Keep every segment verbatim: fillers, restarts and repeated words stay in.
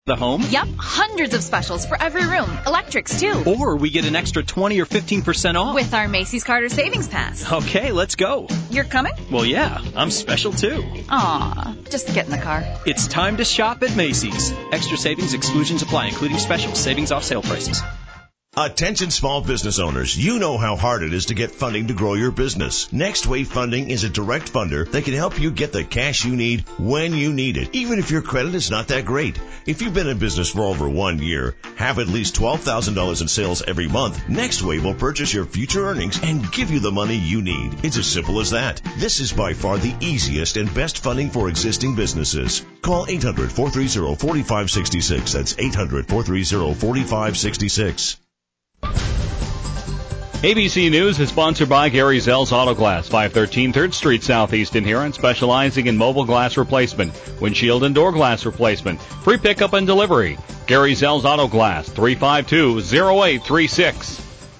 The home? Yep, hundreds of specials for every room. Electrics, too. Or we get an extra twenty or fifteen percent off. With our Macy's Carter Savings Pass. Okay, let's go. You're coming? Well, yeah, I'm special, too. Aw, just get in the car. It's time to shop at Macy's. Extra savings exclusions apply, including specials. Savings off sale prices. Attention small business owners, you know how hard it is to get funding to grow your business. Next Wave Funding is a direct funder that can help you get the cash you need when you need it, even if your credit is not that great. If you've been in business for over one year, have at least twelve thousand dollars in sales every month, Next Wave will purchase your future earnings and give you the money you need. It's as simple as that. This is by far the easiest and best funding for existing businesses. Call eight hundred, four three zero, four five six six. That's eight hundred, four three zero, four five six six. A B C News is sponsored by Gary Zell's Auto Glass, five thirteen third Street Southeast in Huron, specializing in mobile glass replacement, windshield and door glass replacement, free pickup and delivery. Gary Zell's Auto Glass, three five two, zero eight three six.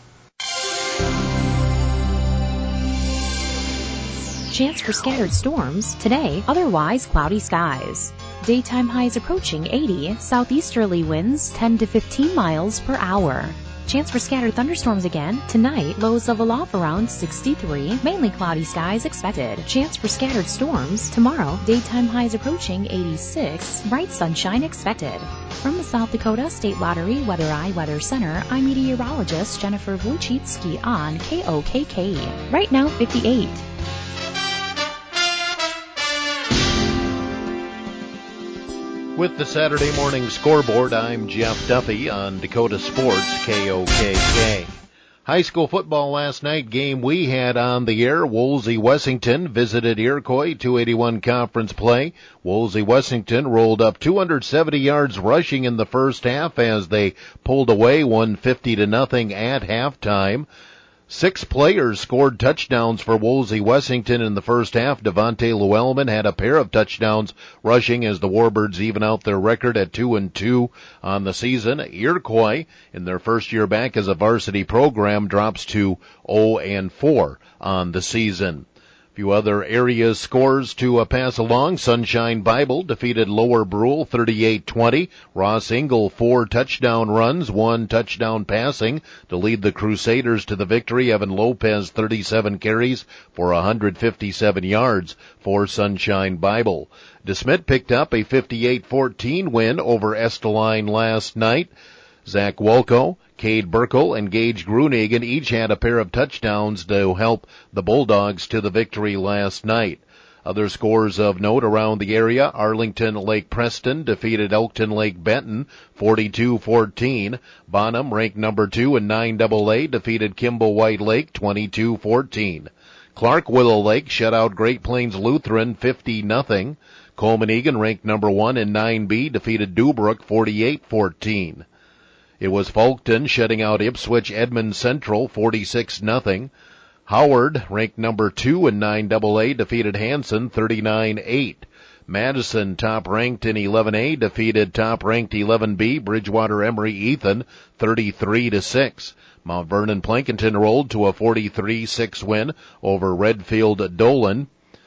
Chance for scattered storms today, otherwise cloudy skies. Daytime highs approaching eighty, southeasterly winds ten to fifteen miles per hour. Chance for scattered thunderstorms again tonight, lows level off around sixty-three, mainly cloudy skies expected. Chance for scattered storms tomorrow, daytime highs approaching eighty-six, bright sunshine expected. From the South Dakota State Lottery Weather Eye Weather Center, I'm meteorologist Jennifer Wojcicki on K O K K. Right now, fifty-eight. With the Saturday morning scoreboard, I'm Jeff Duffy on Dakota Sports, K O K K. High school football last night, game we had on the air. Wolsey-Wessington visited Iroquois, two eighty-one conference play. Wolsey-Wessington rolled up two hundred seventy yards rushing in the first half as they pulled away one fifty to nothing at halftime. Six players scored touchdowns for Wolsey-Wessington in the first half. Devontae Llewellyn had a pair of touchdowns rushing as the Warbirds even out their record at two and two on the season. Iroquois, in their first year back as a varsity program, drops to oh and four on the season. A few other areas scores to uh, pass along. Sunshine Bible defeated Lower Brule thirty-eight twenty. Ross Engel, four touchdown runs, one touchdown passing to lead the Crusaders to the victory. Evan Lopez, thirty-seven carries for one hundred fifty-seven yards for Sunshine Bible. DeSmet picked up a fifty-eight fourteen win over Esteline last night. Zach Wolko, Cade Burkle, and Gage Grunegan each had a pair of touchdowns to help the Bulldogs to the victory last night. Other scores of note around the area: Arlington Lake Preston defeated Elkton Lake Benton forty-two fourteen. Bonham, ranked number two in nine double A, defeated Kimball White Lake twenty-two fourteen. Clark Willow Lake shut out Great Plains Lutheran fifty nothing. Coleman Egan, ranked number one in nine B, defeated Dubrook forty-eight fourteen. It was Fulton shutting out Ipswich Edmond Central forty-six nothing. Howard, ranked number two in nine double A, defeated Hanson thirty-nine eight. Madison, top ranked in eleven A, defeated top ranked eleven B, Bridgewater Emory Ethan thirty-three to six. Mount Vernon Plankinton rolled to a forty-three six win over Redfield Dolan.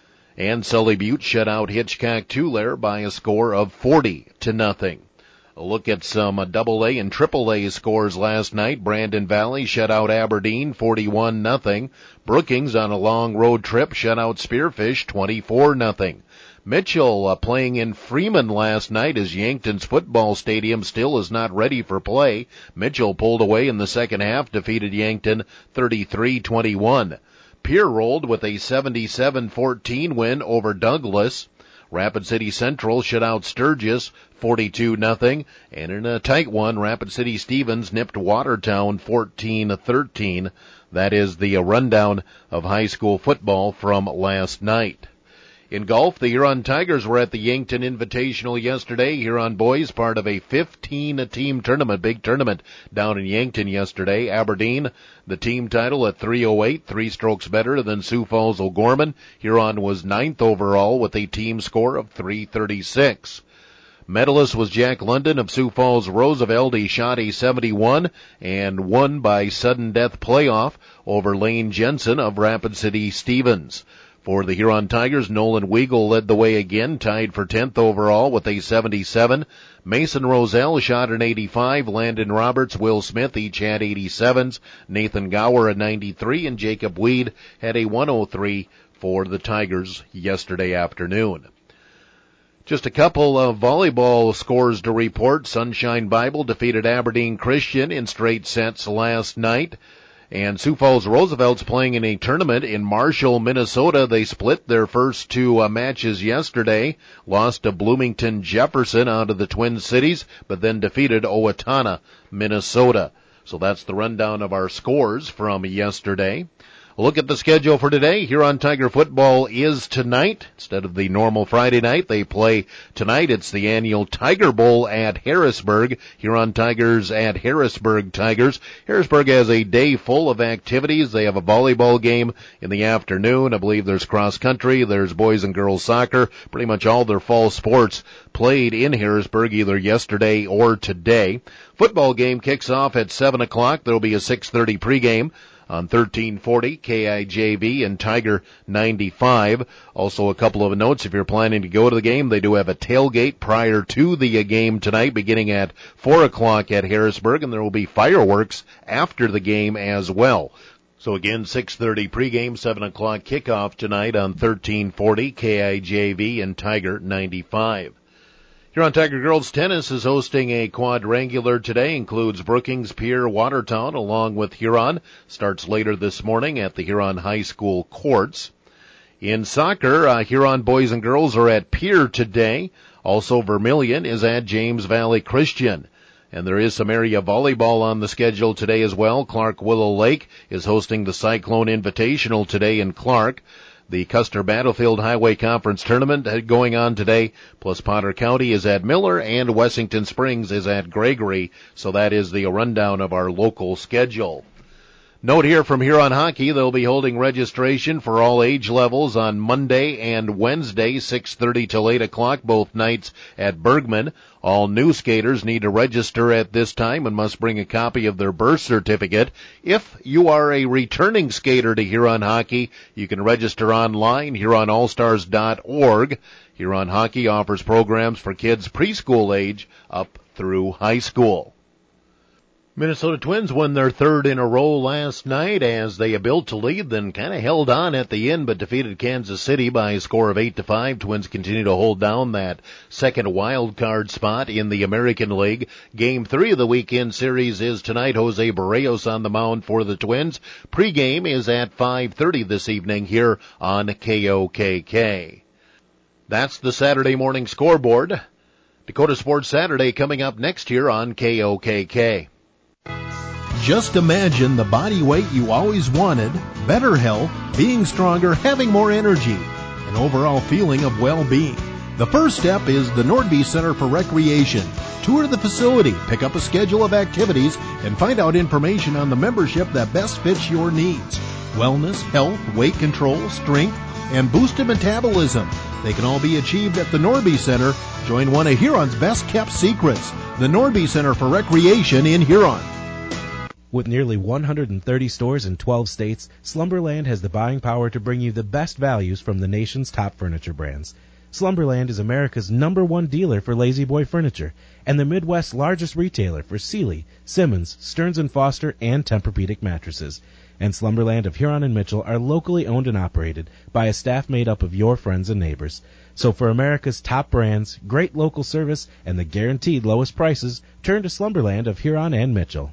And Sully Butte shut out Hitchcock Tulare by a score of forty to nothing. A look at some uh, double A and triple A scores last night. Brandon Valley shut out Aberdeen forty-one nothing. Brookings on a long road trip shut out Spearfish twenty-four nothing. Mitchell uh, playing in Freeman last night as Yankton's football stadium still is not ready for play. Mitchell pulled away in the second half, defeated Yankton thirty-three twenty-one. Pierre rolled with a seventy-seven fourteen win over Douglas. Rapid City Central shut out Sturgis forty-two nothing, and in a tight one, Rapid City Stevens nipped Watertown fourteen thirteen. That is the rundown of high school football from last night. In golf, the Huron Tigers were at the Yankton Invitational yesterday. Huron boys part of a fifteen-team tournament, big tournament down in Yankton yesterday. Aberdeen, the team title at three oh eight, three strokes better than Sioux Falls O'Gorman. Huron was ninth overall with a team score of three thirty-six. Medalist was Jack London of Sioux Falls Roosevelt. He shot a seventy-one and won by sudden death playoff over Lane Jensen of Rapid City Stevens. For the Huron Tigers, Nolan Weigel led the way again, tied for tenth overall with a seventy-seven. Mason Roselle shot an eighty-five. Landon Roberts, Will Smith each had eighty-sevens. Nathan Gower a ninety-three, and Jacob Weed had a one oh three for the Tigers yesterday afternoon. Just a couple of volleyball scores to report. Sunshine Bible defeated Aberdeen Christian in straight sets last night. And Sioux Falls Roosevelt's playing in a tournament in Marshall, Minnesota. They split their first two uh, matches yesterday, lost to Bloomington Jefferson out of the Twin Cities, but then defeated Owatonna, Minnesota. So that's the rundown of our scores from yesterday. Look at the schedule for today. Huron Tiger football is tonight. Instead of the normal Friday night, they play tonight. It's the annual Tiger Bowl at Harrisburg. Huron Tigers at Harrisburg Tigers. Harrisburg has a day full of activities. They have a volleyball game in the afternoon. I believe there's cross country. There's boys and girls soccer. Pretty much all their fall sports played in Harrisburg either yesterday or today. Football game kicks off at seven o'clock. There will be a six thirty pregame on thirteen forty K I J V and Tiger ninety-five. Also a couple of notes. If you're planning to go to the game, they do have a tailgate prior to the game tonight beginning at four o'clock at Harrisburg, and there will be fireworks after the game as well. So again, six thirty pregame, seven o'clock kickoff tonight on thirteen forty K I J V and Tiger ninety-five. Huron Tiger Girls Tennis is hosting a quadrangular today, includes Brookings, Pierre, Watertown, along with Huron. Starts later this morning at the Huron High School courts. In soccer, uh, Huron boys and girls are at Pierre today. Also, Vermilion is at James Valley Christian. And there is some area volleyball on the schedule today as well. Clark Willow Lake is hosting the Cyclone Invitational today in Clark. The Custer Battlefield Highway Conference Tournament going on today, plus Potter County is at Miller and Wessington Springs is at Gregory. So that is the rundown of our local schedule. Note here from Huron Hockey, they'll be holding registration for all age levels on Monday and Wednesday, six thirty till eight o'clock, both nights at Bergman. All new skaters need to register at this time and must bring a copy of their birth certificate. If you are a returning skater to Huron Hockey, you can register online, huron all stars dot org. Huron Hockey offers programs for kids preschool age up through high school. Minnesota Twins won their third in a row last night as they built to lead, then kind of held on at the end, but defeated Kansas City by a score of eight to five. Twins continue to hold down that second wild card spot in the American League. Game three of the weekend series is tonight. Jose Barrios on the mound for the Twins. Pre-game is at five thirty this evening here on K O K K. That's the Saturday morning scoreboard. Dakota Sports Saturday coming up next here on K O K K. Just imagine the body weight you always wanted, better health, being stronger, having more energy, an overall feeling of well-being. The first step is the Nordby Center for Recreation. Tour the facility, pick up a schedule of activities, and find out information on the membership that best fits your needs. Wellness, health, weight control, strength, and boosted metabolism. They can all be achieved at the Nordby Center. Join one of Huron's best-kept secrets, the Nordby Center for Recreation in Huron. With nearly one hundred thirty stores in twelve states, Slumberland has the buying power to bring you the best values from the nation's top furniture brands. Slumberland is America's number one dealer for Lazy Boy furniture and the Midwest's largest retailer for Sealy, Simmons, Stearns and Foster, and Tempur-Pedic mattresses. And Slumberland of Huron and Mitchell are locally owned and operated by a staff made up of your friends and neighbors. So for America's top brands, great local service, and the guaranteed lowest prices, turn to Slumberland of Huron and Mitchell.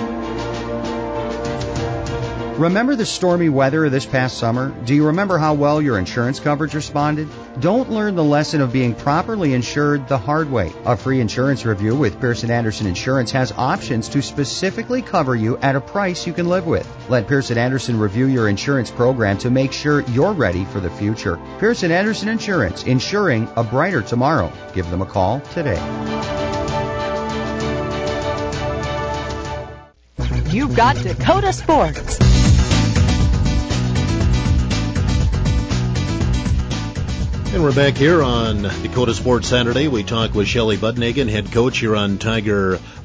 Remember the stormy weather this past summer? Do you remember how well your insurance coverage responded? Don't learn the lesson of being properly insured the hard way. A free insurance review with Pearson Anderson Insurance has options to specifically cover you at a price you can live with. Let Pearson Anderson review your insurance program to make sure you're ready for the future. Pearson Anderson Insurance, insuring a brighter tomorrow. Give them a call today. You've got Dakota Sports. And we're back here on Dakota Sports Saturday. We talk with Shelley Budnagan, head coach here on Tiger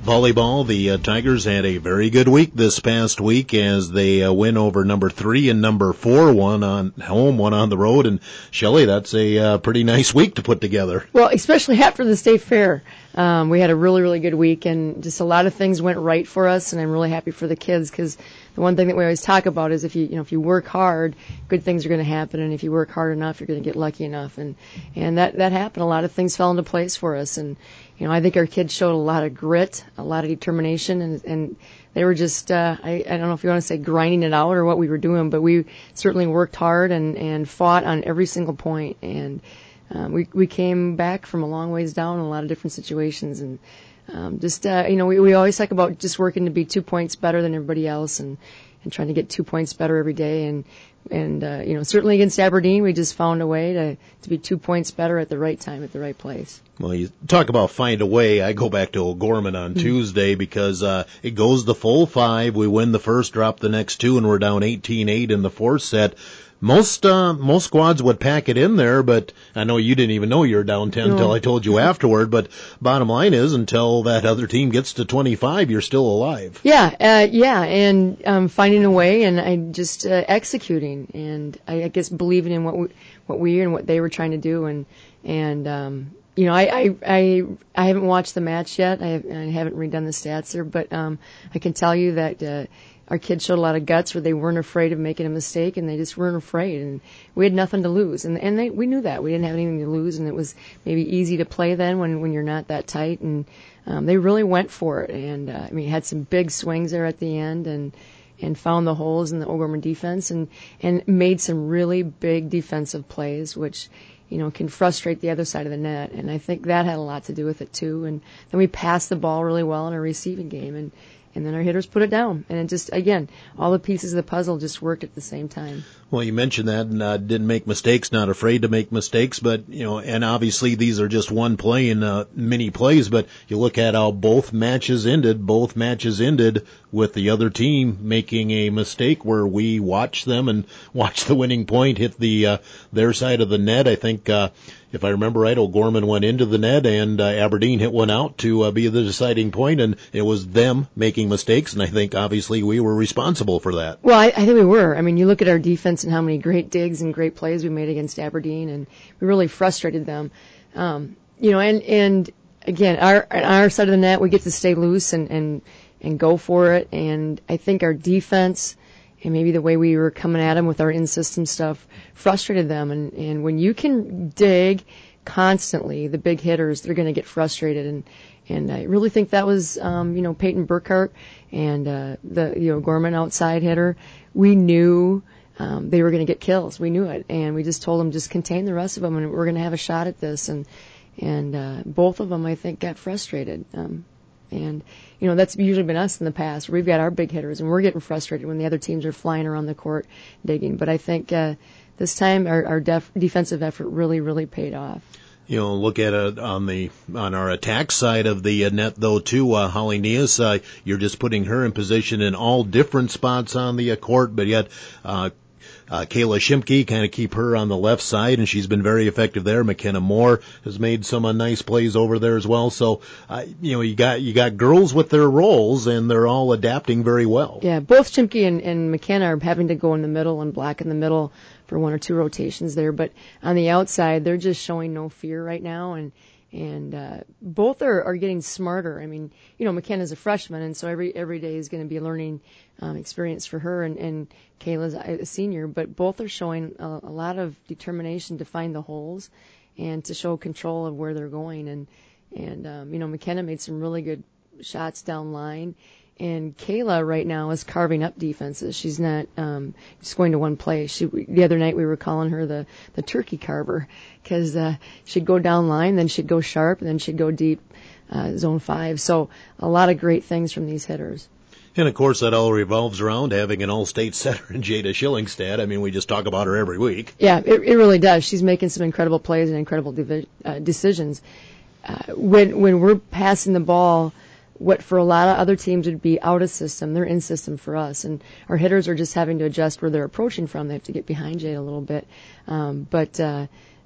Volleyball, the uh, Tigers had a very good week this past week as they uh, win over number three and number four, one on home, one on the road. And Shelley, that's a uh, pretty nice week to put together. Well, especially after the state fair. Um, we had a really, really good week, and just a lot of things went right for us, and I'm really happy for the kids, because the one thing that we always talk about is if you, you know, if you work hard, good things are going to happen, and if you work hard enough, you're going to get lucky enough, and and that that happened. A lot of things fell into place for us, and you know, I think our kids showed a lot of grit, a lot of determination, and and they were just, uh, I, I don't know if you want to say grinding it out or what we were doing, but we certainly worked hard and and fought on every single point, and Um, we we came back from a long ways down in a lot of different situations, and um, just uh, you know we we always talk about just working to be two points better than everybody else, and and trying to get two points better every day, and and uh, you know certainly against Aberdeen we just found a way to to be two points better at the right time at the right place. Well, you talk about find a way. I go back to O'Gorman on mm-hmm. Tuesday because uh, it goes the full five. We win the first, drop the next two, and we're down eighteen eight in the fourth set. Most uh, most squads would pack it in there, but I know you didn't even know you were down ten until no. I told you afterward. But bottom line is, until that other team gets to twenty-five, you're still alive. Yeah, uh, yeah, and um, finding a way, and I just uh, executing, and I, I guess believing in what we, what we and what they were trying to do, and and um, you know, I, I I I haven't watched the match yet. I, have, I haven't redone the stats there, but um, I can tell you that. Uh, Our kids showed a lot of guts where they weren't afraid of making a mistake, and they just weren't afraid. And we had nothing to lose, and and they, we knew that we didn't have anything to lose, and it was maybe easy to play then when when you're not that tight. And um, they really went for it, and uh, I mean had some big swings there at the end, and and found the holes in the O'Gorman defense, and and made some really big defensive plays, which you know can frustrate the other side of the net. And I think that had a lot to do with it too. And then we passed the ball really well in our receiving game, and. And then our hitters put it down. And it just, again, all the pieces of the puzzle just worked at the same time. Well, you mentioned that and uh, didn't make mistakes, not afraid to make mistakes. But, you know, and obviously these are just one play in uh, many plays. But you look at how both matches ended. Both matches ended with the other team making a mistake where we watched them and watched the winning point hit the uh, their side of the net. I think, uh, if I remember right, O'Gorman went into the net and uh, Aberdeen hit one out to uh, be the deciding point, and it was them making mistakes, and I think obviously we were responsible for that. Well, I, I think we were. I mean, you look at our defense and how many great digs and great plays we made against Aberdeen, and we really frustrated them. Um, you know, and, and again, our, on our side of the net, we get to stay loose and, and, and go for it, and I think our defense and maybe the way we were coming at them with our in-system stuff frustrated them. And, and when you can dig constantly, the big hitters, they're going to get frustrated. And, and I really think that was, um, you know, Peyton Burkhart and uh, the, you know, Gorman outside hitter. We knew um, they were going to get kills. We knew it. And we just told them, just contain the rest of them, and we're going to have a shot at this. And, and uh, both of them, I think, got frustrated. Um, And, you know, that's usually been us in the past. We've got our big hitters, and we're getting frustrated when the other teams are flying around the court digging. But I think uh, this time our, our def- defensive effort really, really paid off. You know, look at it on the on our attack side of the net, though, too. Uh, Holly Neas, uh, you're just putting her in position in all different spots on the uh, court, but yet uh Uh, Kayla Shimke, kind of keep her on the left side, and she's been very effective there. McKenna Moore has made some uh, nice plays over there as well. So, uh, you know, you got you got girls with their roles, and they're all adapting very well. Yeah, both Shimke and, and McKenna are having to go in the middle and block in the middle for one or two rotations there. But on the outside, they're just showing no fear right now, and and uh, both are, are getting smarter. I mean, you know, McKenna's a freshman, and so every every day is going to be a learning um, experience for her, and, and Kayla's a senior, but both are showing a, a lot of determination to find the holes and to show control of where they're going. And, and um, you know, McKenna made some really good shots down line, and Kayla right now is carving up defenses. She's not um, just going to one place. She, the other night we were calling her the, the turkey carver, because uh, she'd go down line, then she'd go sharp, and then she'd go deep uh, zone five. So a lot of great things from these hitters. And, of course, that all revolves around having an all-state setter in Jada Schillingstad. I mean, we just talk about her every week. Yeah, it, it really does. She's making some incredible plays and incredible divi- uh, decisions. Uh, when when we're passing the ball, what for a lot of other teams would be out of system, they're in system for us. And our hitters are just having to adjust where they're approaching from. They have to get behind Jada a little bit. Um, but uh,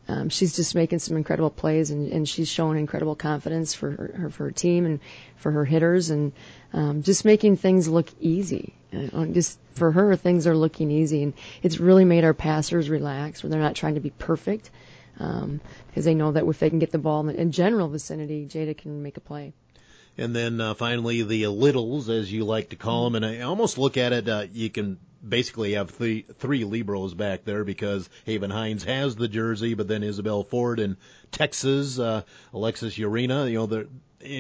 um, she's just making some incredible plays, and, and she's showing incredible confidence for her, her for her team and for her hitters, and um, just making things look easy. And just for her, things are looking easy, and it's really made our passers relax, where they're not trying to be perfect, because um, they know that if they can get the ball in the in general vicinity, Jada can make a play. And then uh, finally the littles, as you like to call them, and I almost look at it, uh, you can basically have three, three Libros back there, because Haven Hines has the jersey, but then Isabel Ford and Texas, uh, Alexis Urena, you know, the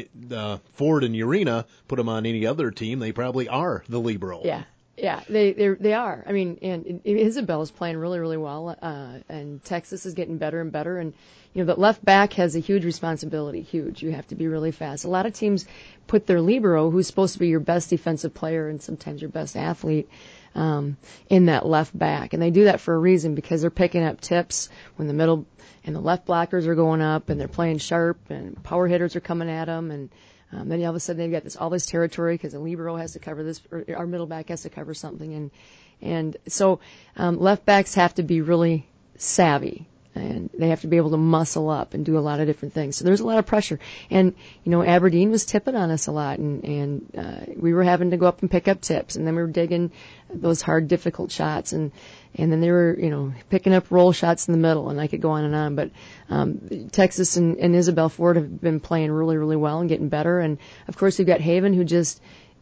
uh, Ford and Urena, put them on any other team, they probably are the Libro. Yeah. Yeah, they they they are. I mean, and, and Isabel's playing really, really well, uh, and Texas is getting better and better. And you know, the left back has a huge responsibility. Huge. You have to be really fast. A lot of teams put their libero, who's supposed to be your best defensive player and sometimes your best athlete, um, in that left back, and they do that for a reason, because they're picking up tips when the middle and the left blockers are going up, and they're playing sharp, and power hitters are coming at them, and Um, then all of a sudden they've got this all this territory, because the libero has to cover this, or our middle back has to cover something, and and so um, left backs have to be really savvy, and they have to be able to muscle up and do a lot of different things. So there's a lot of pressure, and you know, Aberdeen was tipping on us a lot, and and uh, we were having to go up and pick up tips, and then we were digging those hard, difficult shots, and and then they were, you know, picking up roll shots in the middle, and I could go on and on. But um, Texas and, and Isabel Ford have been playing really, really well and getting better. And of course, we've got Haven, who just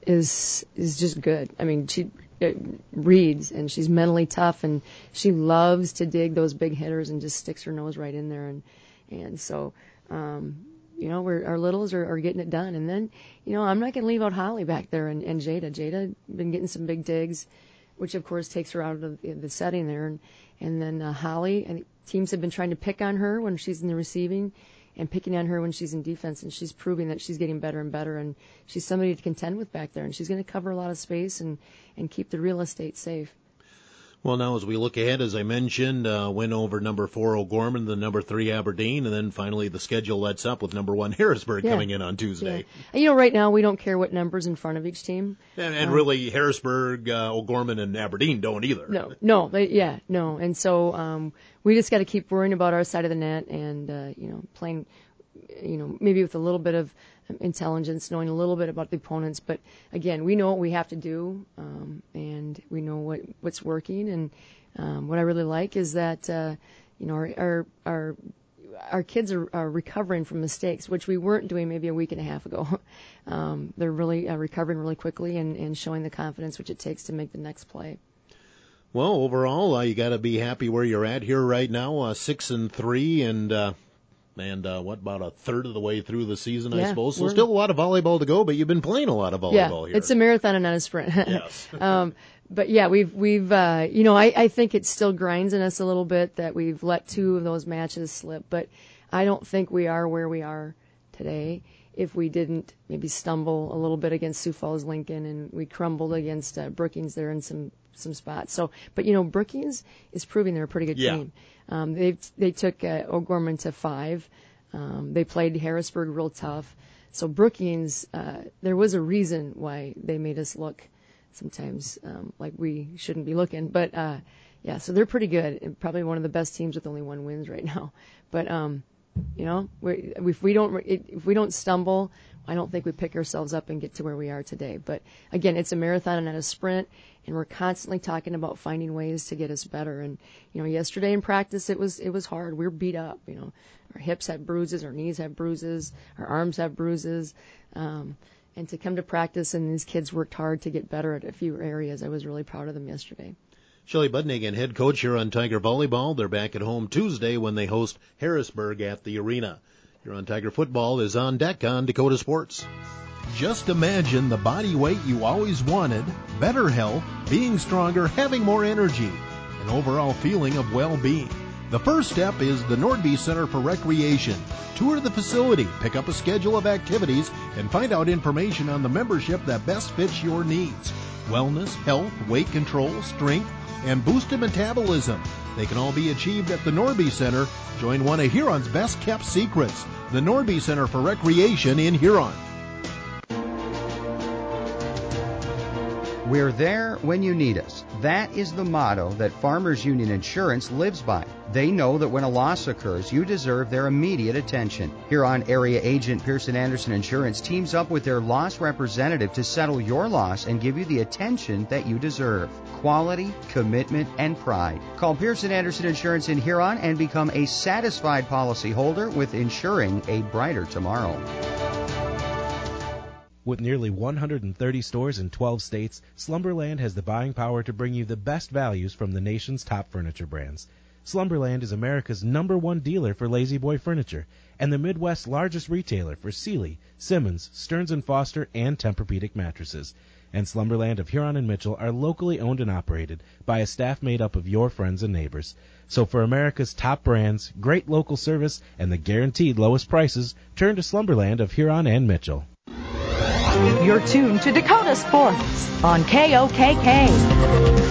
is is just good. I mean, she uh, reads, and she's mentally tough, and she loves to dig those big hitters and just sticks her nose right in there. And and so, um, you know, we're, our littles are, are getting it done. And then, you know, I'm not going to leave out Holly back there and, and Jada. Jada been getting some big digs, which of course takes her out of the, the setting there. And, and then uh, Holly, and teams have been trying to pick on her when she's in the receiving and picking on her when she's in defense, and she's proving that she's getting better and better, and she's somebody to contend with back there, and she's going to cover a lot of space and, and keep the real estate safe. Well, now as we look ahead, as I mentioned, uh, win over number four O'Gorman, the number three Aberdeen, and then finally the schedule lets up with number one Harrisburg yeah. coming in on Tuesday. Yeah. You know, right now we don't care what number's in front of each team. And, and um, really, Harrisburg, uh, O'Gorman, and Aberdeen don't either. No, no, they, yeah, no. And so um, we just got to keep worrying about our side of the net, and uh, you know, playing, you know, maybe with a little bit of intelligence, knowing a little bit about the opponents. But again, we know what we have to do, um, and we know what, what's working. And um, what I really like is that uh, you know, our our our, our kids are, are recovering from mistakes, which we weren't doing maybe a week and a half ago. um, they're really uh, recovering really quickly and, and showing the confidence which it takes to make the next play. Well, overall, uh, you got to be happy where you're at here right now, uh, six and three, and. Uh, And uh, what, about a third of the way through the season, yeah, I suppose? So still a lot of volleyball to go, but you've been playing a lot of volleyball yeah, here. It's a marathon and not a sprint. Yes. um, but yeah, we've we've uh, you know, I, I think it still grinds in us a little bit that we've let two of those matches slip. But I don't think we are where we are today if we didn't maybe stumble a little bit against Sioux Falls Lincoln, and we crumbled against uh, Brookings there in some some spots. So, but you know, Brookings is proving they're a pretty good yeah. team. Um, they they took uh, O'Gorman to five. Um, they played Harrisburg real tough. So Brookings, uh, there was a reason why they made us look sometimes um, like we shouldn't be looking. But uh, yeah, so they're pretty good, and probably one of the best teams with only one wins right now. But um, you know, we, if we don't if we don't stumble, I don't think we pick ourselves up and get to where we are today. But again, it's a marathon and not a sprint, and we're constantly talking about finding ways to get us better. And you know, yesterday in practice, it was it was hard. We were beat up. You know, our hips have bruises, our knees have bruises, our arms have bruises. Um, and to come to practice, and these kids worked hard to get better at a few areas. I was really proud of them yesterday. Shelley Budnigan, head coach here on Tiger Volleyball. They're back at home Tuesday when they host Harrisburg at the arena. Here on Tiger Football is on deck on Dakota Sports. Just imagine the body weight you always wanted, better health, being stronger, having more energy, an overall feeling of well-being. The first step is the Nordby Center for Recreation. Tour the facility, pick up a schedule of activities, and find out information on the membership that best fits your needs. Wellness, health, weight control, strength, and boosted metabolism. They can all be achieved at the Nordby Center. Join one of Huron's best-kept secrets, the Nordby Center for Recreation in Huron. We're there when you need us. That is the motto that Farmers Union Insurance lives by. They know that when a loss occurs, you deserve their immediate attention. Huron area agent Pearson Anderson Insurance teams up with their loss representative to settle your loss and give you the attention that you deserve. Quality, commitment, and pride. Call Pearson Anderson Insurance in Huron and become a satisfied policyholder with insuring a brighter tomorrow. With nearly one hundred thirty stores in twelve states, Slumberland has the buying power to bring you the best values from the nation's top furniture brands. Slumberland is America's number one dealer for Lazy Boy furniture and the Midwest's largest retailer for Sealy, Simmons, Stearns and Foster, and Tempur-Pedic mattresses. And Slumberland of Huron and Mitchell are locally owned and operated by a staff made up of your friends and neighbors. So for America's top brands, great local service, and the guaranteed lowest prices, turn to Slumberland of Huron and Mitchell. You're tuned to Dakota Sports on K O K K.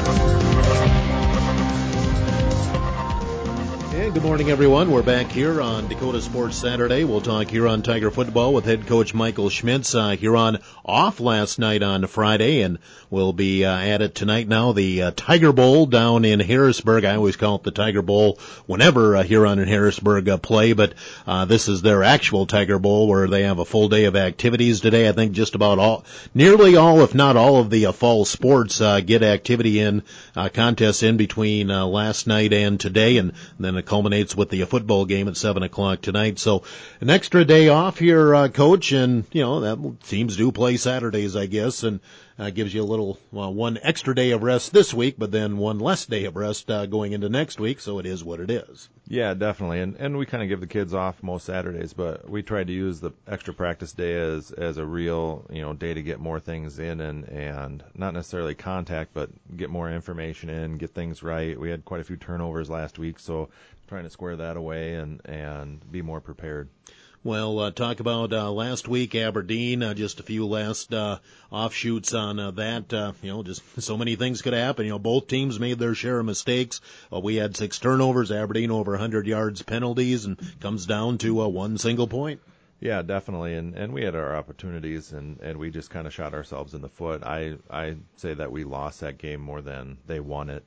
And good morning, everyone. We're back here on Dakota Sports Saturday. We'll talk Huron Tiger football with head coach Michael Schmitz. Uh, Huron off last night on Friday, and we'll be uh, at it tonight now. The uh, Tiger Bowl down in Harrisburg. I always call it the Tiger Bowl whenever uh, Huron and Harrisburg uh, play, but uh, this is their actual Tiger Bowl where they have a full day of activities today. I think just about all, nearly all, if not all of the uh, fall sports uh, get activity in, uh, contests in between uh, last night and today, and then it culminates with the football game at seven o'clock tonight. So an extra day off here, uh, Coach, and, you know, that teams do play Saturdays, I guess, and uh, gives you a little, well, one extra day of rest this week, but then one less day of rest uh, going into next week, so it is what it is. Yeah, definitely, and and we kind of give the kids off most Saturdays, but we tried to use the extra practice day as as a real, you know, day to get more things in and, and not necessarily contact, but get more information in, get things right. We had quite a few turnovers last week, so trying to square that away and, and be more prepared. Well, uh, talk about uh, last week, Aberdeen, uh, just a few last uh, offshoots on uh, that. Uh, you know, just so many things could happen. You know, both teams made their share of mistakes. Uh, we had six turnovers, Aberdeen over one hundred yards penalties, and comes down to uh, one single point. Yeah, definitely, and and we had our opportunities, and, and we just kind of shot ourselves in the foot. I I say that we lost that game more than they won it.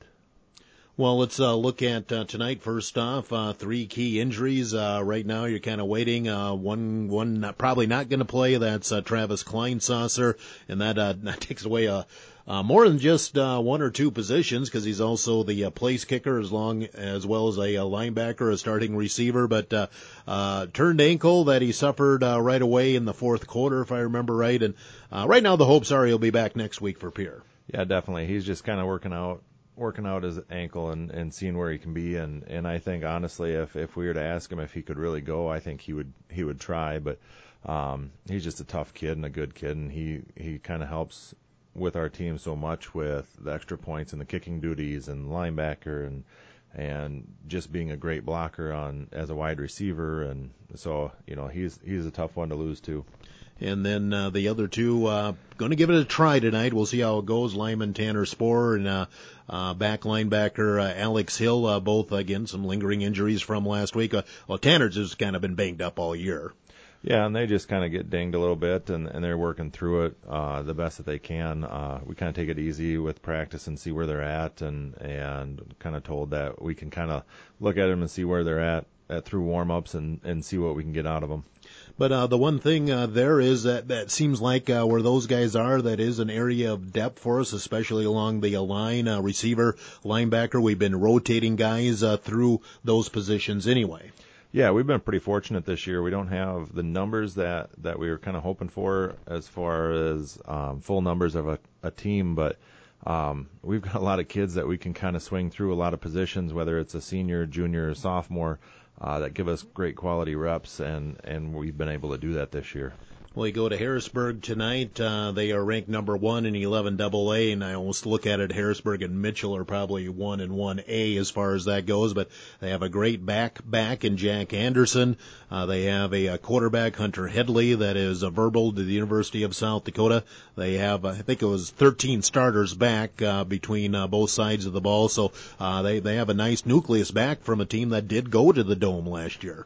Well, let's uh, look at uh, tonight. First off, uh, three key injuries. Uh, right now, you're kind of waiting. Uh, one, one not, probably not going to play. That's uh, Travis Kleinsasser, and that, uh, that takes away a, uh, more than just uh, one or two positions because he's also the uh, place kicker as long as well as a, a linebacker, a starting receiver. But uh, uh, turned ankle that he suffered uh, right away in the fourth quarter, if I remember right. And uh, right now, the hopes are he'll be back next week for Pierre. Yeah, definitely. He's just kind of working out. working out his ankle and, and seeing where he can be, and, and I think honestly if, if we were to ask him if he could really go, I think he would he would try, but um, he's just a tough kid and a good kid, and he, he kind of helps with our team so much with the extra points and the kicking duties and linebacker and and just being a great blocker on as a wide receiver, and so you know he's he's a tough one to lose too. And then uh, the other two, uh, going to give it a try tonight. We'll see how it goes. Lineman Tanner Sporer and uh, uh, back linebacker uh, Alex Hill, uh, both, again, some lingering injuries from last week. Uh, well, Tanner's just kind of been banged up all year. Yeah, and they just kind of get dinged a little bit, and, and they're working through it uh, the best that they can. Uh, we kind of take it easy with practice and see where they're at, and, and kind of told that we can kind of look at them and see where they're at, at through warm-ups and, and see what we can get out of them. But uh, the one thing uh, there is that that seems like uh, where those guys are, that is an area of depth for us, especially along the line, uh, receiver, linebacker. We've been rotating guys uh, through those positions anyway. Yeah, we've been pretty fortunate this year. We don't have the numbers that, that we were kind of hoping for as far as um, full numbers of a, a team, but um, we've got a lot of kids that we can kind of swing through a lot of positions, whether it's a senior, junior, or sophomore. Uh, that give us great quality reps, and, and we've been able to do that this year. Well, you go to Harrisburg tonight. Uh, they are ranked number one in eleven double A, and I almost look at it, Harrisburg and Mitchell are probably one and one A as far as that goes, but they have a great back back in Jack Anderson. Uh, they have a, a quarterback, Hunter Headley, that is a verbal to the University of South Dakota. They have, I think it was thirteen starters back uh, between uh, both sides of the ball, so uh, they, they have a nice nucleus back from a team that did go to the Dome last year.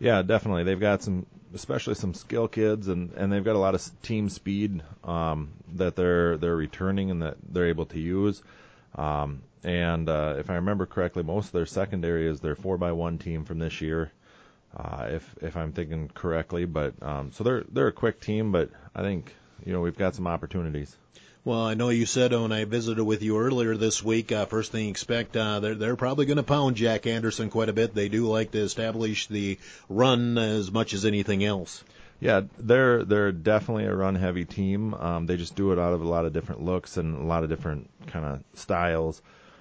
Yeah, definitely. They've got some, especially some skill kids, and, and they've got a lot of team speed um, that they're they're returning and that they're able to use. Um, and uh, if I remember correctly, most of their secondary is their four by one team from this year, uh, if if I'm thinking correctly. But um, so they're they're a quick team, but I think you know we've got some opportunities. Well, I know you said when I visited with you earlier this week, uh, first thing you expect, uh, they're, they're probably going to pound Jack Anderson quite a bit. They do like to establish the run as much as anything else. Yeah, they're they're definitely a run-heavy team. Um, they just do it out of a lot of different looks and a lot of different kind of styles,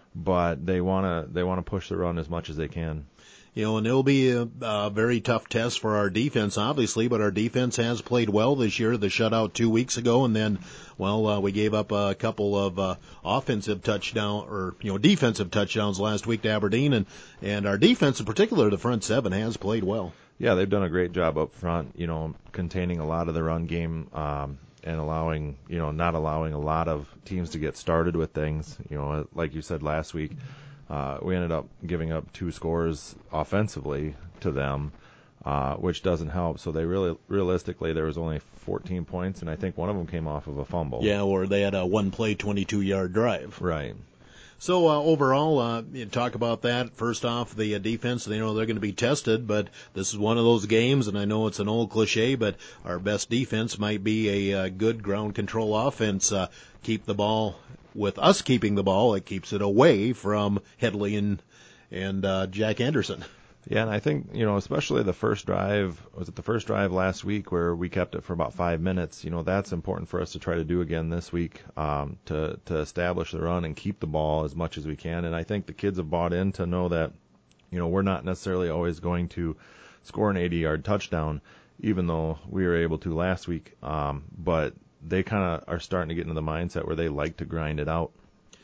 but they wanna they wanna push the run as much as they can. You know, and it'll be a, a very tough test for our defense, obviously, but our defense has played well this year. The shutout two weeks ago, and then, well, uh, we gave up a couple of uh, offensive touchdown or you know defensive touchdowns last week to Aberdeen, and and our defense in particular, the front seven, has played well. Yeah, they've done a great job up front, you know, containing a lot of the run game um, and allowing, you know, not allowing a lot of teams to get started with things. You know, like you said last week. Uh, we ended up giving up two scores offensively to them, uh, which doesn't help. So they really, realistically, there was only fourteen points, and I think one of them came off of a fumble. Yeah, or they had a one-play, twenty-two-yard drive. Right. So uh, overall, uh, you talk about that. First off, the uh, defense, they know they're going to be tested, but this is one of those games, and I know it's an old cliche, but our best defense might be a uh, good ground control offense. Uh, keep the ball. With us keeping the ball, it keeps it away from Headley and and uh, Jack Anderson. Yeah, and I think, you know, especially the first drive, was it the first drive last week where we kept it for about five minutes? You know, that's important for us to try to do again this week, um, to, to establish the run and keep the ball as much as we can. And I think the kids have bought in to know that, you know, we're not necessarily always going to score an eighty-yard touchdown, even though we were able to last week. Um, but they kind of are starting to get into the mindset where they like to grind it out.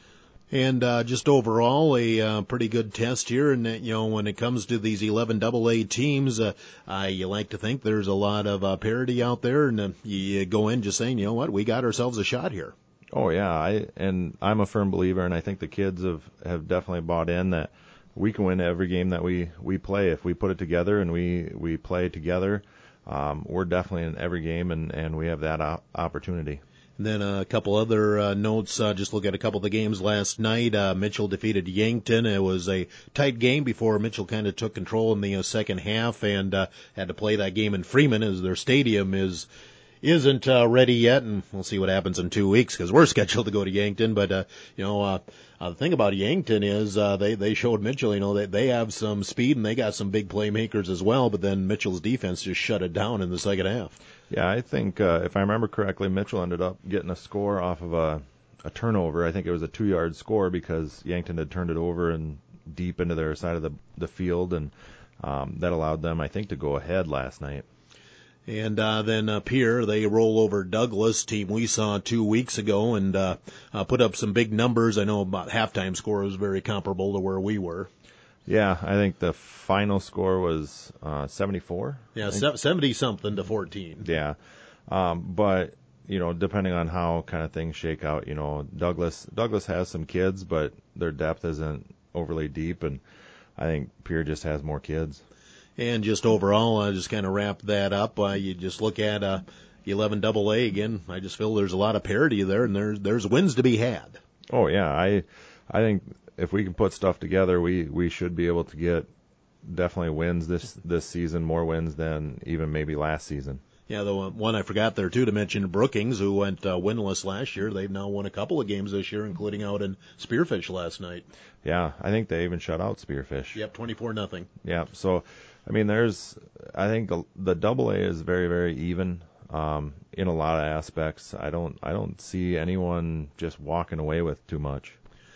And uh, just overall, a uh, pretty good test here. And, you know, when it comes to these eleven double A teams, uh, uh, you like to think there's a lot of uh, parity out there. And uh, you go in just saying, you know what, we got ourselves a shot here. Oh, yeah. I and I'm a firm believer, and I think the kids have, have definitely bought in that we can win every game that we, we play. If we put it together and we, we play together, Um, we're definitely in every game, and, and we have that op- opportunity. And then a couple other uh, notes, uh, just look at a couple of the games last night. Uh, Mitchell defeated Yankton. It was a tight game before Mitchell kind of took control in the uh, second half and uh, had to play that game in Freeman as their stadium is isn't uh, ready yet, and we'll see what happens in two weeks because we're scheduled to go to Yankton. But uh, you know, uh, uh, the thing about Yankton is uh, they they showed Mitchell, you know, they they have some speed and they got some big playmakers as well. But then Mitchell's defense just shut it down in the second half. Yeah, I think uh, if I remember correctly, Mitchell ended up getting a score off of a a turnover. I think it was a two-yard score because Yankton had turned it over and deep into their side of the the field, and um, that allowed them, I think, to go ahead last night. And uh, then up here, they roll over Douglas, team we saw two weeks ago, and uh, uh, put up some big numbers. I know about halftime score was very comparable to where we were. Yeah, I think the final score was uh, seventy-four. Yeah, seventy-something to fourteen. Yeah, um, but, you know, depending on how kind of things shake out, you know, Douglas Douglas has some kids, but their depth isn't overly deep, and I think Pierre just has more kids. And just overall, I just kind of wrap that up. Uh, you just look at uh, eleven double A again. I just feel there's a lot of parity there, and there's there's wins to be had. Oh yeah, I I think if we can put stuff together, we we should be able to get definitely wins this this season, more wins than even maybe last season. Yeah, the one I forgot there too to mention, Brookings, who went uh, winless last year. They've now won a couple of games this year, including out in Spearfish last night. Yeah, I think they even shut out Spearfish. Yep, twenty-four nothing. Yeah, so I mean, there's I think the, the double A is very very even um, in a lot of aspects. I don't I don't see anyone just walking away with too much.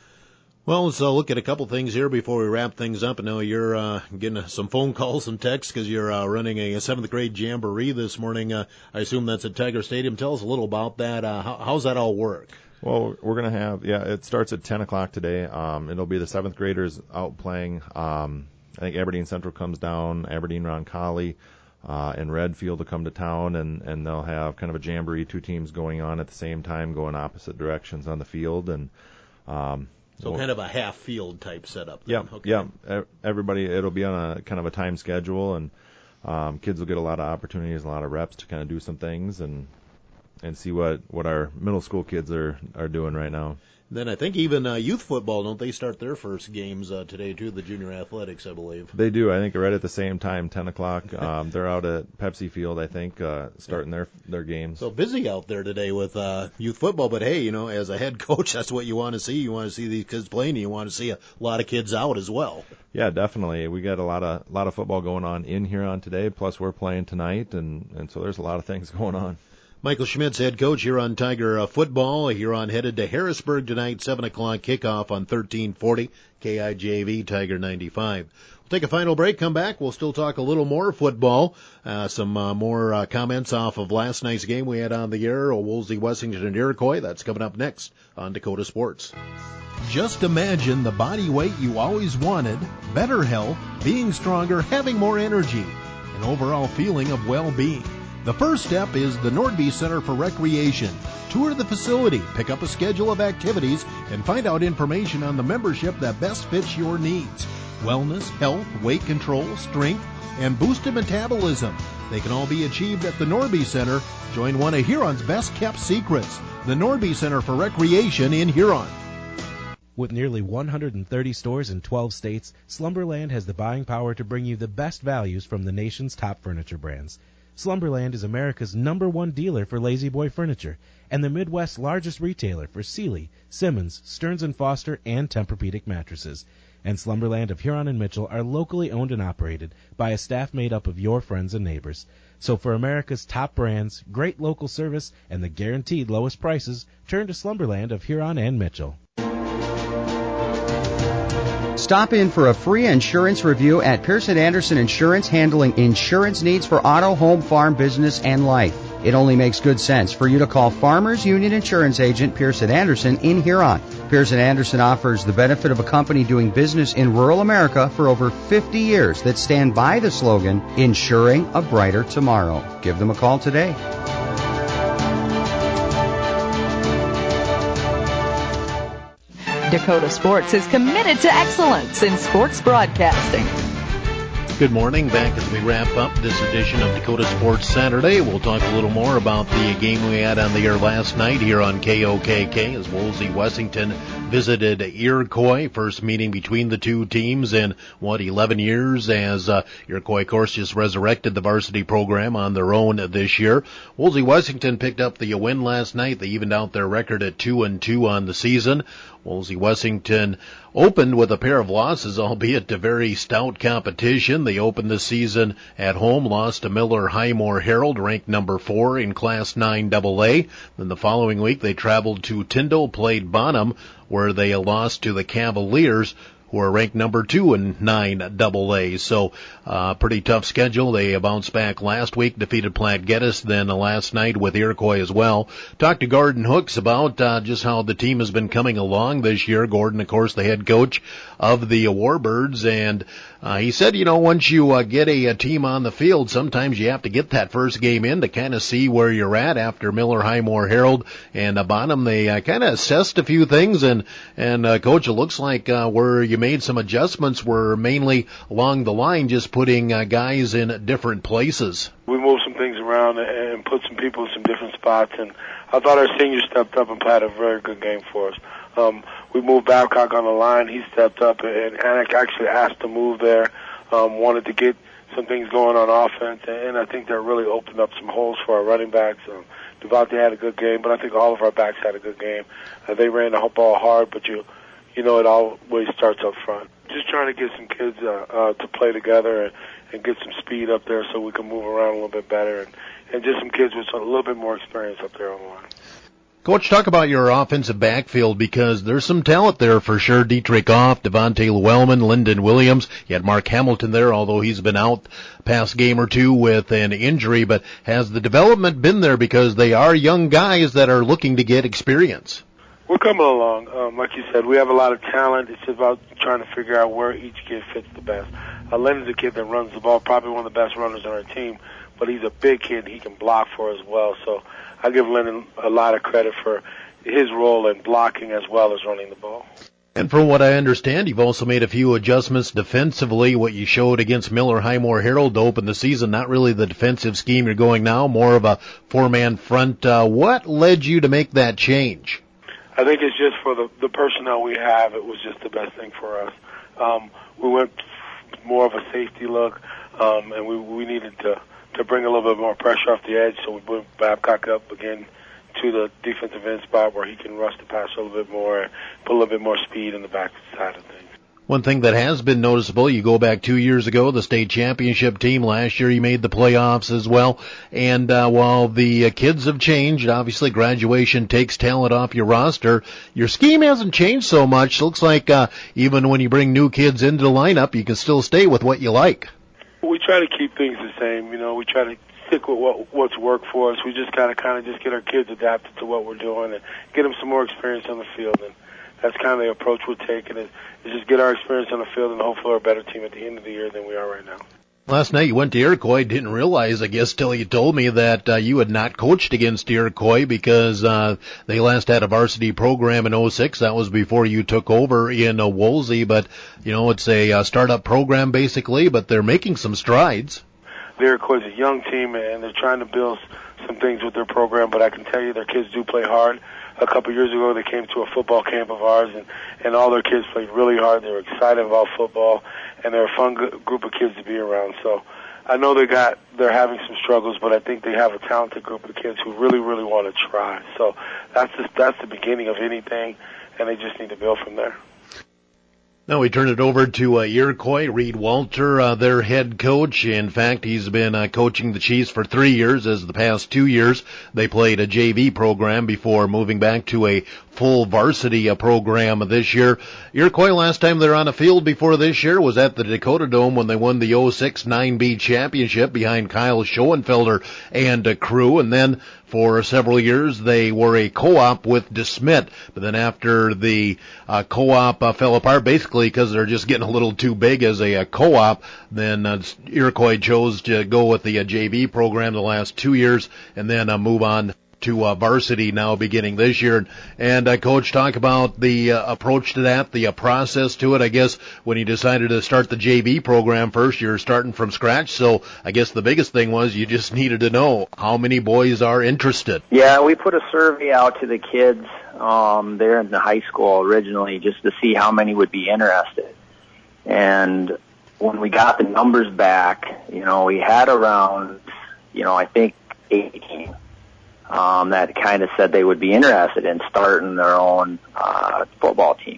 Well, let's uh, look at a couple things here before we wrap things up. I know you're uh, getting some phone calls, some texts, because you're uh, running a seventh grade jamboree this morning. Uh, I assume that's at Tiger Stadium. Tell us a little about that. Uh, how, how's that all work? Well, we're going to have, yeah, it starts at ten o'clock today. Um, it'll be the seventh graders out playing. Um, I think Aberdeen Central comes down, Aberdeen Roncalli, uh, and Redfield will come to town, and, and they'll have kind of a jamboree, two teams going on at the same time, going opposite directions on the field. And um, So well, kind of a half field type setup. Then. Yeah, okay. yeah. Everybody, it'll be on a kind of a time schedule, and um, kids will get a lot of opportunities, a lot of reps to kind of do some things and and see what, what our middle school kids are, are doing right now. Then I think even uh, youth football, don't they start their first games uh, today too, the junior athletics, I believe? They do. I think right at the same time, ten o'clock. Um, they're out at Pepsi Field, I think, uh, starting their their games. So busy out there today with uh, youth football, but hey, you know, as a head coach, that's what you want to see. You want to see these kids playing, and you want to see a lot of kids out as well. Yeah, definitely. We got a lot of lot of football going on in Huron today, plus we're playing tonight, and, and so there's a lot of things going on. Michael Schmitz, head coach here on Tiger uh, football. Huron headed to Harrisburg tonight, seven o'clock kickoff on thirteen forty K I J V Tiger ninety-five. We'll take a final break, come back. We'll still talk a little more football, uh, some uh, more uh, comments off of last night's game we had on the air, Wolsey, Wessington, and Iroquois. That's coming up next on Dakota Sports. Just imagine the body weight you always wanted, better health, being stronger, having more energy, an overall feeling of well-being. The first step is the Nordby Center for Recreation. Tour the facility, pick up a schedule of activities, and find out information on the membership that best fits your needs. Wellness, health, weight control, strength, and boosted metabolism. They can all be achieved at the Nordby Center. Join one of Huron's best-kept secrets, the Nordby Center for Recreation in Huron. With nearly one hundred thirty stores in twelve states, Slumberland has the buying power to bring you the best values from the nation's top furniture brands. Slumberland is America's number one dealer for Lazy Boy furniture and the Midwest's largest retailer for Sealy, Simmons, Stearns and Foster, and Tempur-Pedic mattresses. And Slumberland of Huron and Mitchell are locally owned and operated by a staff made up of your friends and neighbors. So for America's top brands, great local service, and the guaranteed lowest prices, turn to Slumberland of Huron and Mitchell. Stop in for a free insurance review at Pearson Anderson Insurance, handling insurance needs for auto, home, farm, business, and life. It only makes good sense for you to call Farmers Union Insurance Agent Pearson Anderson in Huron. Pearson Anderson offers the benefit of a company doing business in rural America for over fifty years that stand by the slogan, Ensuring a Brighter Tomorrow. Give them a call today. Dakota Sports is committed to excellence in sports broadcasting. Good morning. Back as we wrap up this edition of Dakota Sports Saturday. We'll talk a little more about the game we had on the air last night here on K O K K as Wolsey Wessington visited Iroquois. First meeting between the two teams in, what, eleven years, as uh, Iroquois, of course, just resurrected the varsity program on their own this year. Wolsey Wessington picked up the win last night. They evened out their record at two and two on the season. Wolsey Wessington opened with a pair of losses, albeit to very stout competition. They opened the season at home, lost to Miller Highmore Herald, ranked number four in Class nine double A. Then the following week they traveled to Tyndall, played Bonham, where they lost to the Cavaliers, who are ranked number two in nine double A. So, uh, pretty tough schedule. They bounced back last week, defeated Platte Geddes, then uh, last night with Iroquois as well. Talked to Gordon Hooks about uh, just how the team has been coming along this year. Gordon, of course, the head coach of the Warbirds, and uh, he said, you know, once you uh, get a, a team on the field, sometimes you have to get that first game in to kind of see where you're at. After Miller Highmore Herald and uh, Bonham, they uh, kind of assessed a few things, and, and uh, Coach, it looks like uh, where you made some adjustments were mainly along the line, just putting uh, guys in different places. We moved some things around and put some people in some different spots, and I thought our seniors stepped up and played a very good game for us. Um, we moved Babcock on the line. He stepped up, and Anik actually asked to move there, um, wanted to get some things going on offense, and I think that really opened up some holes for our running backs. Um, Devontae had a good game, but I think all of our backs had a good game. Uh, they ran the ball hard, but you you know it always starts up front. Just trying to get some kids uh, uh, to play together and, and get some speed up there so we can move around a little bit better, and, and just some kids with a little bit more experience up there on the line. Coach, talk about your offensive backfield, because there's some talent there for sure. Dietrich Goff, Devontae Llewellyn, Lyndon Williams. You had Mark Hamilton there, although he's been out past game or two with an injury. But has the development been there, because they are young guys that are looking to get experience? We're coming along. Um, like you said, we have a lot of talent. It's about trying to figure out where each kid fits the best. Uh, Lyndon's a kid that runs the ball, probably one of the best runners on our team, but he's a big kid. He can block for us as well. So I give Lyndon a lot of credit for his role in blocking as well as running the ball. And from what I understand, you've also made a few adjustments defensively. What you showed against Miller Highmore Herald to open the season, not really the defensive scheme you're going now, more of a four-man front. Uh, what led you to make that change? I think it's just for the, the personnel we have, it was just the best thing for us. Um, we went more of a safety look, um, and we, we needed to, to bring a little bit more pressure off the edge, so we put Babcock up again to the defensive end spot where he can rush the pass a little bit more, put a little bit more speed in the back side of things. One thing that has been noticeable, you go back two years ago, the state championship team. Last year you made the playoffs as well. And uh, while the uh, kids have changed, obviously graduation takes talent off your roster, your scheme hasn't changed so much. It looks like uh, even when you bring new kids into the lineup, you can still stay with what you like. We try to keep things the same. You know, we try to stick with what, what's worked for us. We just kind of kind of just get our kids adapted to what we're doing and get them some more experience on the field. And that's kind of the approach we're taking is, is just get our experience on the field and hopefully we're a better team at the end of the year than we are right now. Last night you went to Iroquois. Didn't realize, I guess, till you told me that uh, you had not coached against Iroquois because uh, they last had a varsity program in oh six. That was before you took over in uh, Woolsey. But, you know, it's a uh, startup program basically, but they're making some strides. The Iroquois is a young team, and they're trying to build some things with their program, but I can tell you their kids do play hard. A couple of years ago, they came to a football camp of ours, and, and all their kids played really hard. They were excited about football, and they're a fun g- group of kids to be around. So I know they got they're having some struggles, but I think they have a talented group of kids who really, really want to try. So that's just, that's the beginning of anything, and they just need to build from there. Now we turn it over to uh, Iroquois. Reed Walter, uh, their head coach. In fact, he's been uh, coaching the Chiefs for three years. As the past two years, they played a J V program before moving back to a full varsity uh, program this year. Iroquois, last time they were on the field before this year was at the Dakota Dome when they won the oh six nine B championship behind Kyle Schoenfelder and uh, crew. And then for several years, they were a co-op with DeSmet. But then after the uh, co-op uh, fell apart, basically because they're just getting a little too big as a, a co-op, then uh, Iroquois chose to go with the uh, J V program the last two years and then uh, move on to uh, varsity now beginning this year. And uh, Coach, talk about the uh, approach to that, the uh, process to it. I guess when you decided to start the J V program first, you're starting from scratch. So I guess the biggest thing was you just needed to know how many boys are interested. Yeah, we put a survey out to the kids um, there in the high school originally just to see how many would be interested. And when we got the numbers back, you know, we had around, you know, I think eighteen. Um, that kind of said they would be interested in starting their own uh, football team.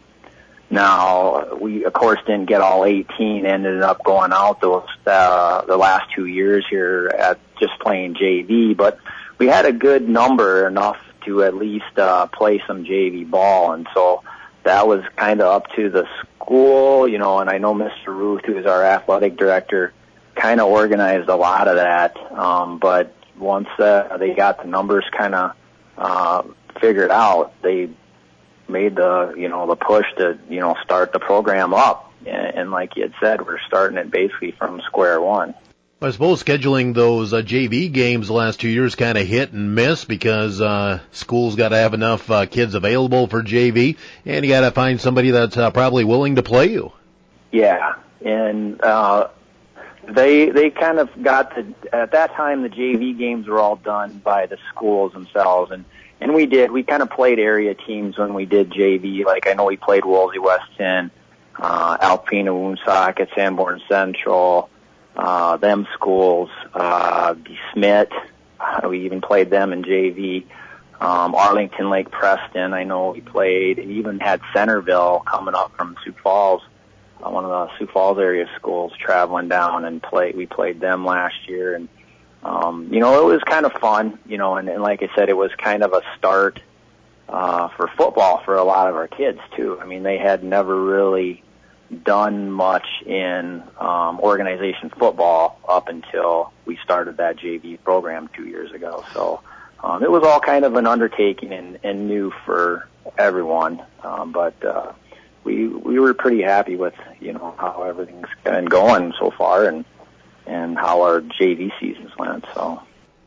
Now, we, of course, didn't get all eighteen, ended up going out those uh, the last two years here at just playing J V, but we had a good number, enough to at least uh, play some J V ball, and so that was kind of up to the school, you know, and I know Mister Ruth, who is our athletic director, kind of organized a lot of that, um, but once uh, they got the numbers kind of uh, figured out, they made the, you know, the push to, you know, start the program up. And, and like you had said, we're starting it basically from square one. I suppose scheduling those uh, J V games the last two years kind of hit and miss because uh, schools got to have enough uh, kids available for J V, and you got to find somebody that's uh, probably willing to play you. Yeah, and uh, They they kind of got the, at that time the J V games were all done by the schools themselves, and and we did we kind of played area teams when we did J V. Like I know we played Woolsey Weston, uh, Alpena, Woonsocket, Sanborn Central, uh, them schools, uh, DeSmet. Uh, we even played them in J V. Um, Arlington, Lake Preston, I know we played. And even had Centerville coming up from Sioux Falls. One of the Sioux Falls area schools traveling down and play. We played them last year, and um, you know, it was kind of fun, you know, and, and like I said, it was kind of a start uh, for football for a lot of our kids too. I mean, they had never really done much in um, organization football up until we started that J V program two years ago. So um, it was all kind of an undertaking and, and new for everyone, um, but. Uh, We we were pretty happy with, you know, how everything's been going so far and and how our J V seasons went. So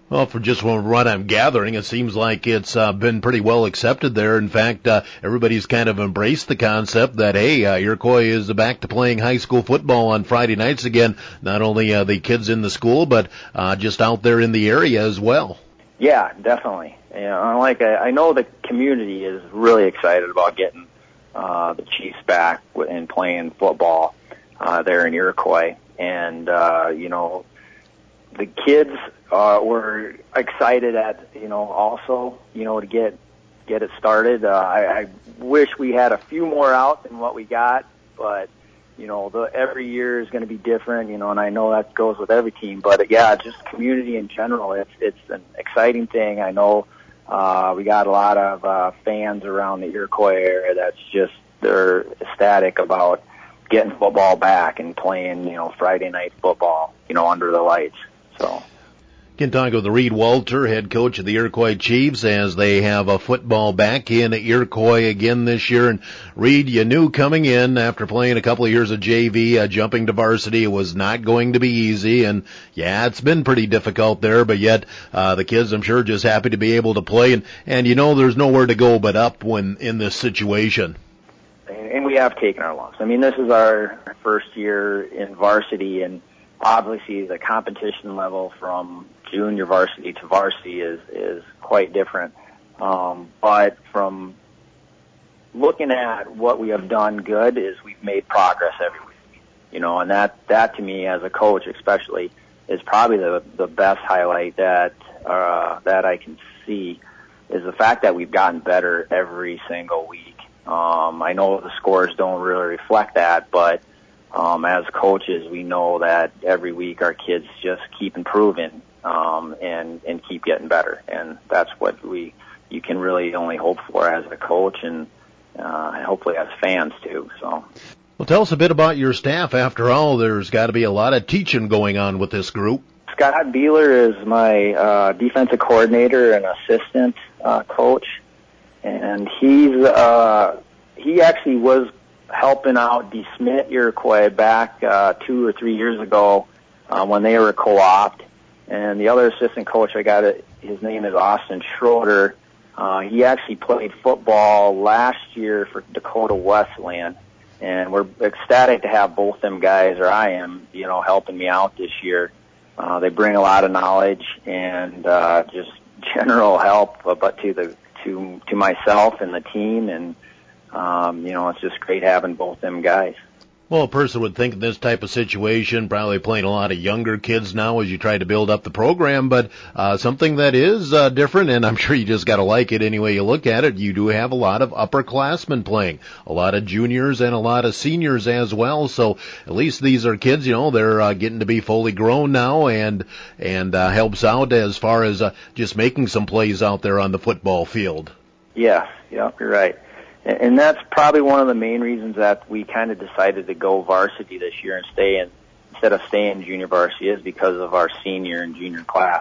Well, for just from what I'm gathering, it seems like it's uh, been pretty well accepted there. In fact, uh, everybody's kind of embraced the concept that, hey, uh, Iroquois is back to playing high school football on Friday nights again. Not only uh, the kids in the school, but uh, just out there in the area as well. Yeah, definitely. You know, like I, I know the community is really excited about getting uh, the Chiefs back and playing football uh, there in Iroquois, and uh, you know, the kids uh, were excited at you know also you know to get get it started. Uh, I, I wish we had a few more out than what we got, but you know, the, every year is going to be different, you know, and I know that goes with every team. But, yeah, just community in general, it's it's an exciting thing. I know uh, we got a lot of uh, fans around the Iroquois area that's just, they're ecstatic about getting football back and playing, you know, Friday night football, you know, under the lights. So. Can talk with Reed Walter, head coach of the Iroquois Chiefs, as they have a football back in Iroquois again this year. And Reed, you knew coming in after playing a couple of years of J V, uh, jumping to varsity, it was not going to be easy. And yeah, it's been pretty difficult there, but yet uh, the kids, I'm sure, just happy to be able to play. And and you know, there's nowhere to go but up when in this situation. And we have taken our lumps. I mean, this is our first year in varsity, and obviously the competition level from junior varsity to varsity is, is quite different. Um, but from looking at what we have done good is we've made progress every week, you know, and that, that to me as a coach especially is probably the, the best highlight that, uh, that I can see is the fact that we've gotten better every single week. Um, I know the scores don't really reflect that, but Um, as coaches, we know that every week our kids just keep improving, um, and, and keep getting better. And that's what we, you can really only hope for as a coach and, uh, hopefully as fans too, so. Well, tell us a bit about your staff. After all, there's got to be a lot of teaching going on with this group. Scott Beeler is my, uh, defensive coordinator and assistant, uh, coach. And he's, uh, he actually was helping out DeSmit Iroquois back uh, two or three years ago uh, when they were co-opt. And the other assistant coach I got, it, his name is Austin Schroeder. Uh, he actually played football last year for Dakota Wesleyan. And we're ecstatic to have both them guys, or I am, you know, helping me out this year. Uh, they bring a lot of knowledge and uh, just general help, uh, but to the to to myself and the team, and Um, you know, it's just great having both them guys. Well, a person would think in this type of situation, probably playing a lot of younger kids now as you try to build up the program, but uh, something that is uh, different, and I'm sure you just got to like it any way you look at it, you do have a lot of upperclassmen playing, a lot of juniors and a lot of seniors as well, so at least these are kids, you know, they're uh, getting to be fully grown now, and and uh, helps out as far as uh, just making some plays out there on the football field. Yeah, yeah, you're right. And that's probably one of the main reasons that we kind of decided to go varsity this year and stay in, instead of staying junior varsity, is because of our senior and junior class.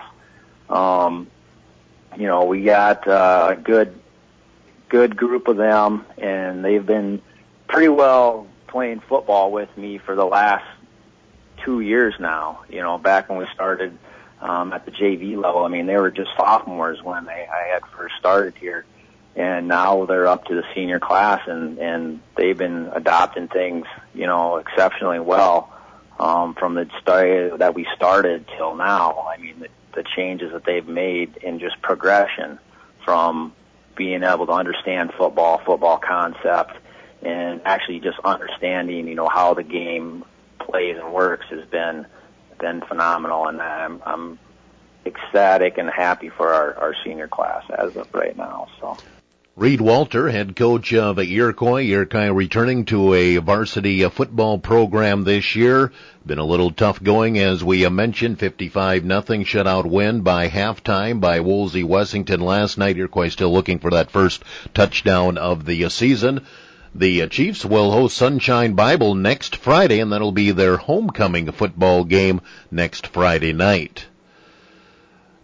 Um, you know, we got uh, a good, good group of them, and they've been pretty well playing football with me for the last two years now. You know, back when we started um, at the J V level, I mean, they were just sophomores when they, I had first started here. And now they're up to the senior class, and, and they've been adopting things, you know, exceptionally well, um, from the start that we started till now. I mean, the, the changes that they've made in just progression from being able to understand football, football concept, and actually just understanding, you know, how the game plays and works has been, been phenomenal. And I'm, I'm ecstatic and happy for our, our senior class as of right now, so. Reed Walter, head coach of Iroquois. Iroquois returning to a varsity football program this year. Been a little tough going, as we mentioned. fifty-five nothing shutout win by halftime by Wolsey Wessington last night. Iroquois still looking for that first touchdown of the season. The Chiefs will host Sunshine Bible next Friday, and that'll be their homecoming football game next Friday night.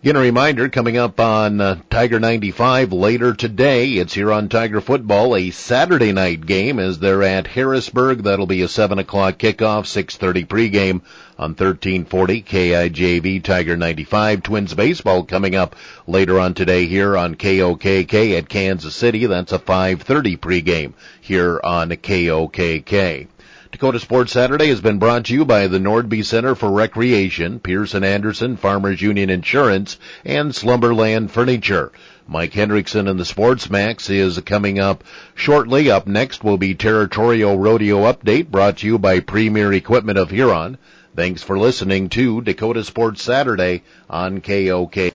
Again, a reminder, coming up on uh, Tiger ninety-five later today, it's here on Tiger Football, a Saturday night game as they're at Harrisburg. That'll be a seven o'clock kickoff, six thirty pregame on thirteen forty K I J V Tiger ninety-five. Twins baseball coming up later on today here on K O K K at Kansas City. That's a five thirty pregame here on K O K K. Dakota Sports Saturday has been brought to you by the Nordby Center for Recreation, Pearson Anderson, Farmers Union Insurance, and Slumberland Furniture. Mike Hendrickson and the Sports Max is coming up shortly. Up next will be Territorial Rodeo Update, brought to you by Premier Equipment of Huron. Thanks for listening to Dakota Sports Saturday on K O K.